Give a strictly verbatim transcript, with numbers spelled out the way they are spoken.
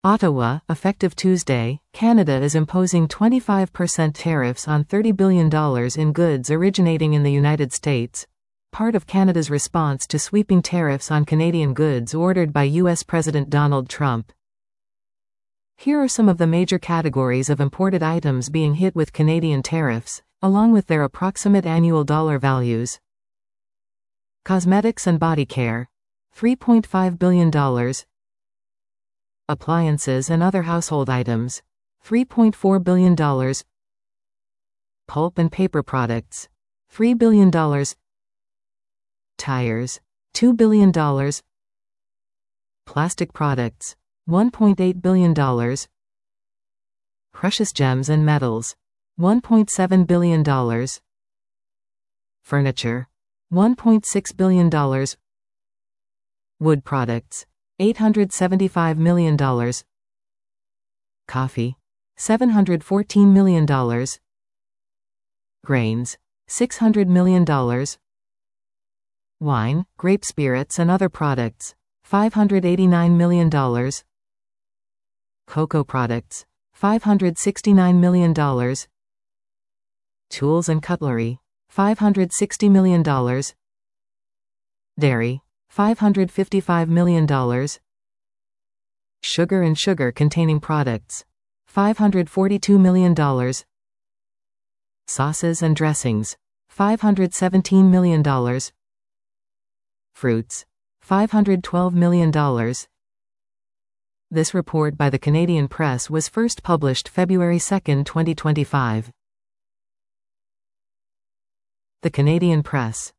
Ottawa, effective Tuesday, Canada is imposing twenty-five percent tariffs on thirty billion dollars in goods originating in the United States, part of Canada's response to sweeping tariffs on Canadian goods ordered by U S President Donald Trump. Here are some of the major categories of imported items being hit with Canadian tariffs, along with their approximate annual dollar values. Cosmetics and body care, three point five billion dollars. Appliances and other household items, three point four billion dollars. Pulp and paper products, three billion dollars. Tires, two billion dollars. Plastic products, one point eight billion dollars. Precious gems and metals, one point seven billion dollars. Furniture, one point six billion dollars. Wood products, eight hundred seventy-five million dollars. Coffee, seven hundred fourteen million dollars. Grains, six hundred million dollars. Wine, grape spirits and other products, five hundred eighty-nine million dollars. Cocoa products, five hundred sixty-nine million dollars. Tools and cutlery, five hundred sixty million dollars. Dairy, five hundred fifty-five million dollars. Sugar and sugar-containing products, five hundred forty-two million dollars. Sauces and dressings, five hundred seventeen million dollars. Fruits, five hundred twelve million dollars. This report by the Canadian Press was first published February second, twenty twenty-five. The Canadian Press.